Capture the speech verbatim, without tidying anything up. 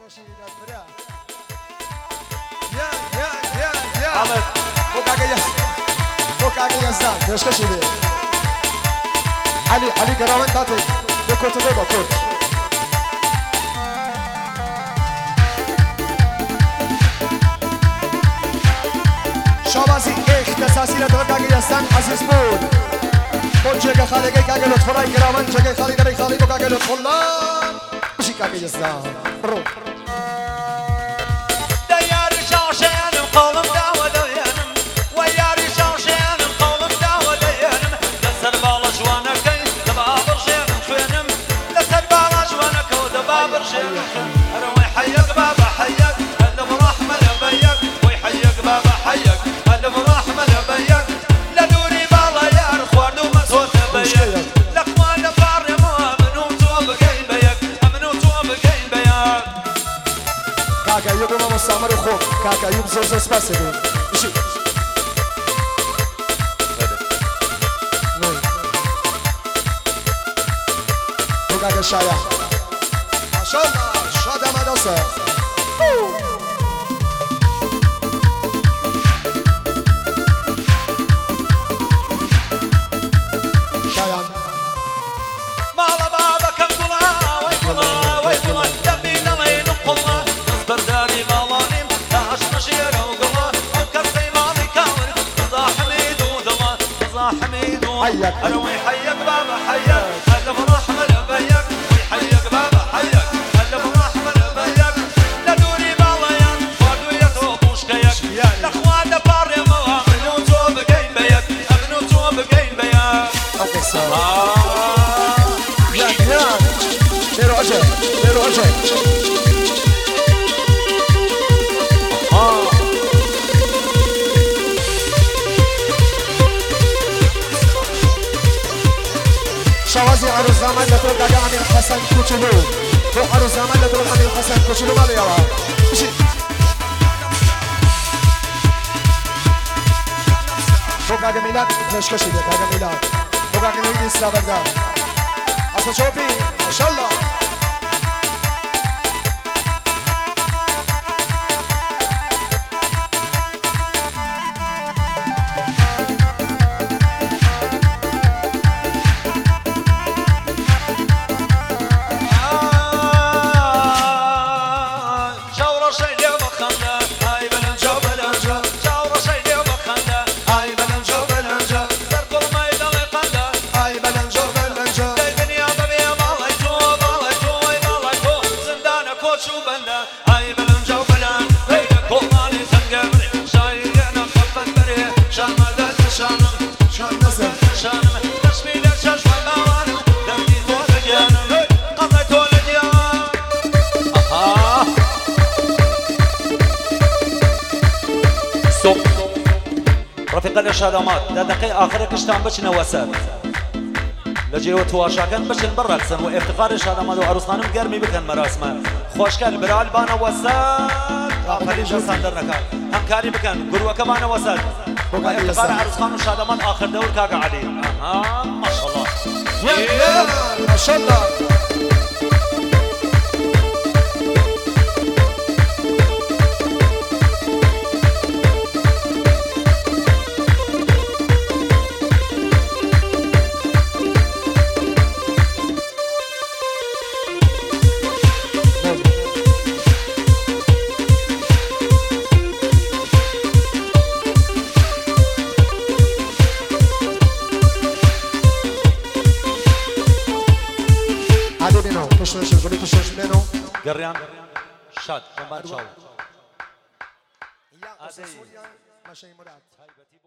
Ahmet, bu kagayız. Bu kagayızdan. Başka şey değil. Ali, Ali Karaman tatlı. Bu kutuda bakıyor. شابازی اختصاصی را دور کاغی هستن عزیز بود با چه خاله که کاغی لطفا رای گرامان چه خالی داری خالی با کاغی لطفا بشی کاغی هستن رو دیاری شاشنم قولم داو دیانم و یاری شاشنم قولم داو دیانم لسر بالا جوانا کی دبابر شنم خوینم لسر بالا جوانا کو دبابر شنم اروي حيك بابا حيك الف رحمه لبيك وي حيك بابا حيك الف رحمه لبيك لدوري بالا يا خوارد ومسوت بيك لقوان فارم امنو تو بقين بيك امنو تو بقين بيك کاغی یو بما مستعمر خوب کاغی یو زور زور سپاس دید بشی بو کاغی شایا ماشاءالله شاد آمداسه مالا بابا كم قلا ويقلا ويقلا دبينا لين قلا برداني مالانيم داش مشير وقلا وكسي مالي كاور رضا حميد ودلا رضا حميد انا ويحيك بابا حيك الف رحمه لبيك ويحيك بابا حيك الف رحمه لبيك لدوري بالايان فادو يتوبوش كيك الاخوان باري ما امنو تو بقين بيك امنو تو بقين بيك برو عجل برو عجل شوازی عروس زمان لطور کاغی امیر حسن کوچولو تو عروس زمان لطور امیر حسن کوچولو مالی یالا بشی تو کاغی میلاد نشکشی ده کاغی میلاد تو کاغی میلاد اسلام بردار اصلا چوپی ماشاءالله رفيق الشهادات دا دقيقة آخر كشتان بشنا وسط لجي وتواشاكن بشن برا قسن وافتخار الشهادات وعروس خانم قرمي بكن مراسمه خوشكال برال بانا وسط آخرين جسان درنكا همكاري بكن قروة كمان وسط افتخار عروس خانم الشهادات آخر دور كاقا علي آه ما شاء الله ما شاء الله قريان شاد جنبان شاو يا أساسوريا ماشي مراد